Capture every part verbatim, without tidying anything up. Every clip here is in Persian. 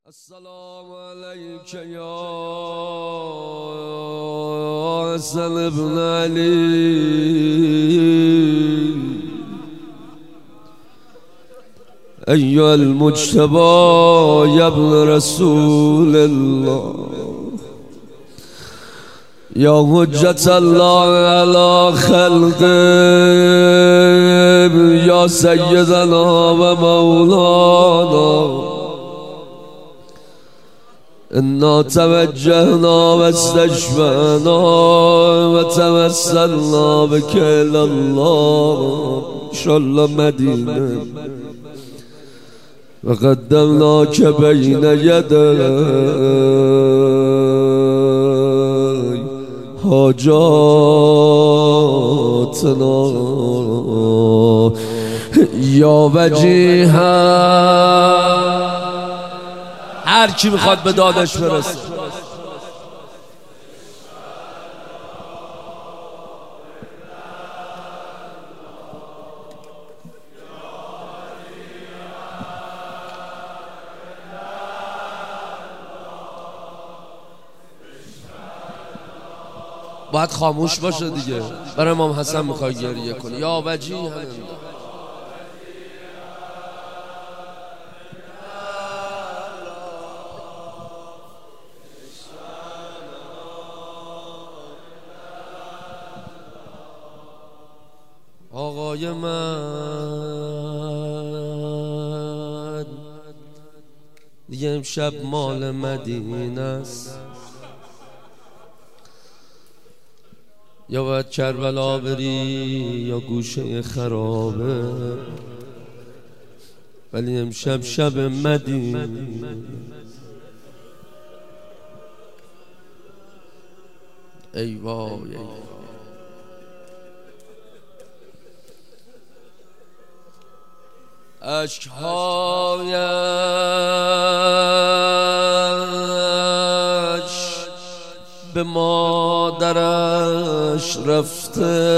السلام عليك يا حسن بن علي أيها المجتبى يا ابن رسول الله يا حجة الله على خلقه يا سيدنا ومولانا إنا توجهنا واستشفعنا وتوسلنا بك إلى الله إن شاء الله مدينة وقدمناك بين يدي حاجاتنا يا وجيها. هر کی میخواد به دادش برسه باید خاموش باشه دیگه. برای امام حسن میخوای گریه کنی یا وجیه همین آقای من دیگه امشب مال مدینه است، یا باید کربلا بری یا گوشه خرابه، ولی امشب شب مدینه. ای وای اشک‌هایش به مادرش رفته،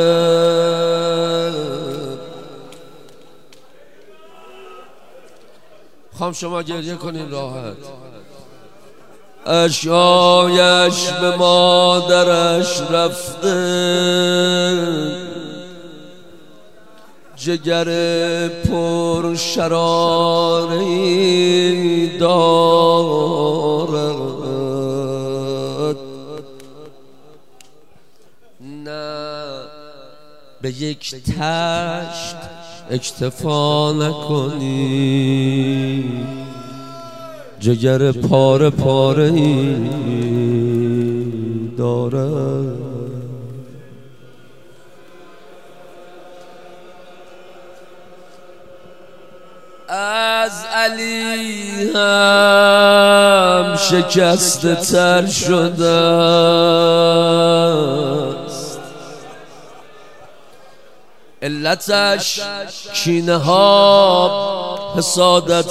خواهم شما گریه کنین راحت. اشک‌هایش به مادرش رفته، جگر پر شراری دارد، نه به یک تشت اکتفا نکنی، جگر پاره پاره دارد. از علی هم شکسته تر شده است، علتش کینه ها حسادت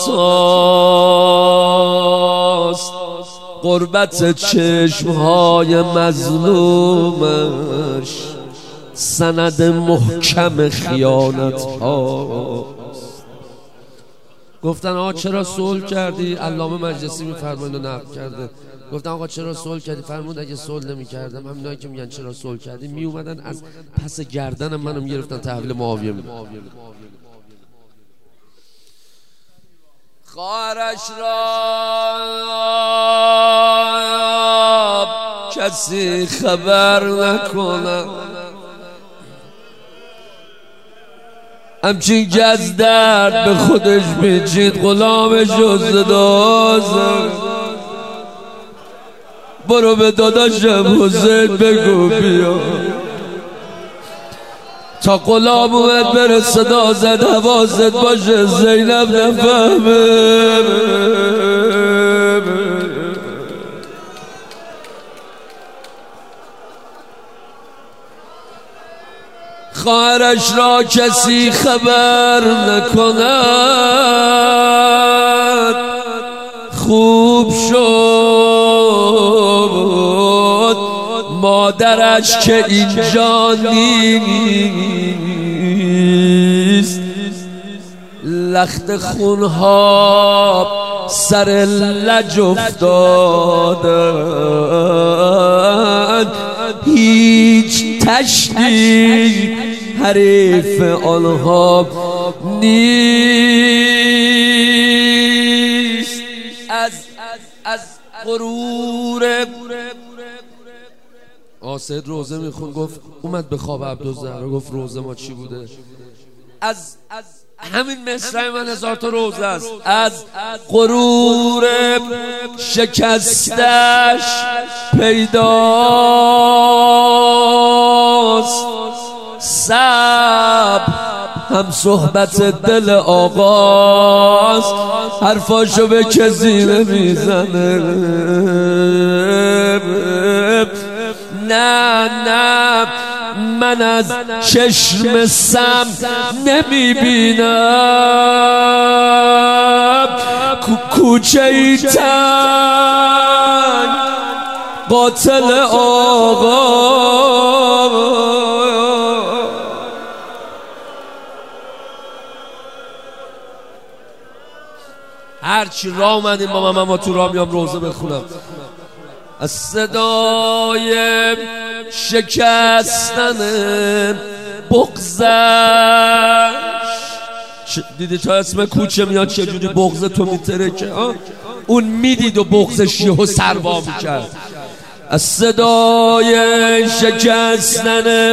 هاست، غربت چشم های مظلومش سند محکم خیانت هاست. گفتن آقا چرا صلح کردی؟ علامه مجلسی میفرمایند و نقل کرده. گفتن آقا چرا صلح کردی؟ فرمود اگه صلح نمی‌کردم همینایی که میگن چرا صلح کردی میومدن از پس گردن منو میگرفتن تحویل معاویه میدادن. خواهرش را کسی خبر نکنه، همچین که از درد به خودش پیچید غلام جز دازه. برو به داداشم حسین بگو بیا، تا غلام اومد بره صدا زد حواست باشه زینب نفهمه. خواهرش را کسی خبر نکند، خوب شد مادرش که اینجا نیست، لخت خونها سر لج افتادن، هیچ تشتی حریف آنها نیست. از از غرور آسد روزه میخون گفت اومد به خواب عبدالزهرا گفت روزه ما چی بوده؟ از همین مصرع من هزار تا روزه است. از غرور شکستش پیداست، سب هم صحبت دل آقاست، حرفاشو به کسی نمیزنه. نه نه من از چشم سم نمیبینم، کوچه ای تنگ قاتل آقا. هرچی راه اومدیم با من ما تو راه میام روزه بخونم. از صدای شکستن بغضش، دیدی تا اسم کوچه میاد چجوری بغض تو میترکه؟ اون میدید و بغضش یهو سروا میکرد. از صدای شکستن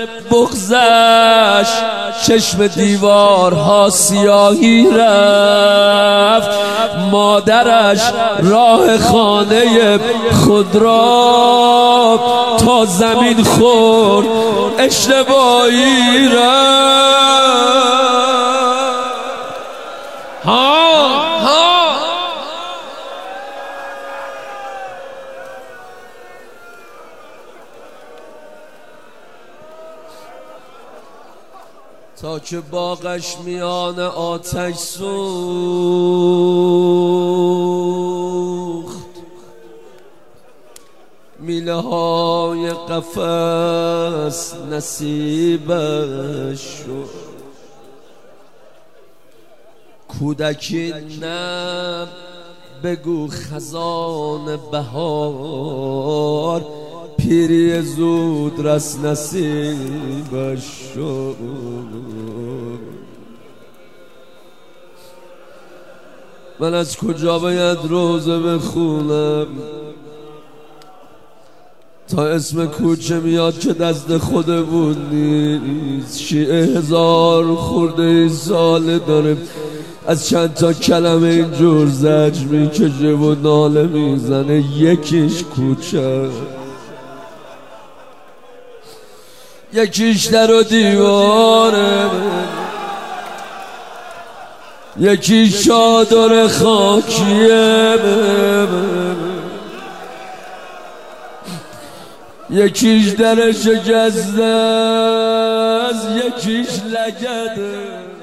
بغضش چشم دیوارها سیاهی رفت، مادرش راه خانه خود را تا زمین خورد اشتباهی رفت. ها ها تا که باغش میان آتش سوخت، میله های قفس نصیبش شد. کودکی نه بگو خزان بهار، پیری زود رس نصیبش شد. من از کجا باید روزه بخونم تا اسم کوچه میاد که دست خودمون نیست؟ شیعه هزار خورده ساله داره، از چند تا کلمه اینجور زجر میکشه و ناله میزنه. یکیش کوچه، یکیش در و دیواره، یکیش چادر خاکیه، یکیش در شکسته است، یکیش لگده.